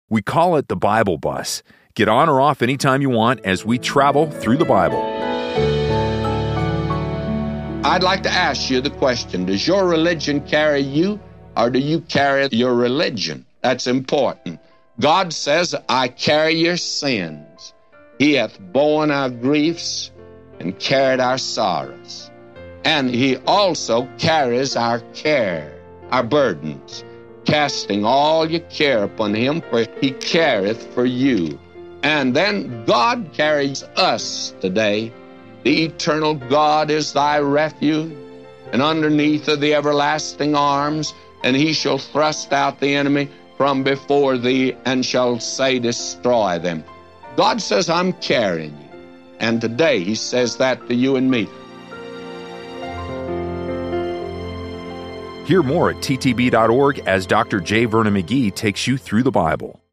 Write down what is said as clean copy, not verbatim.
We call it the Bible Bus. Get on or off anytime you want as we travel through the Bible. I'd like to ask you the question, does your religion carry you, or do you carry your religion? That's important. God says, I carry your sins. He hath borne our griefs and carried our sorrows. And he also carries our care, our burdens, casting all your care upon him, for he careth for you. And then God carries us today. The eternal God is thy refuge, and underneath are the everlasting arms, and he shall thrust out the enemy from before thee, and shall say, destroy them. God says, I'm carrying you. And today he says that to you and me. Hear more at ttb.org as Dr. J. Vernon McGee takes you through the Bible.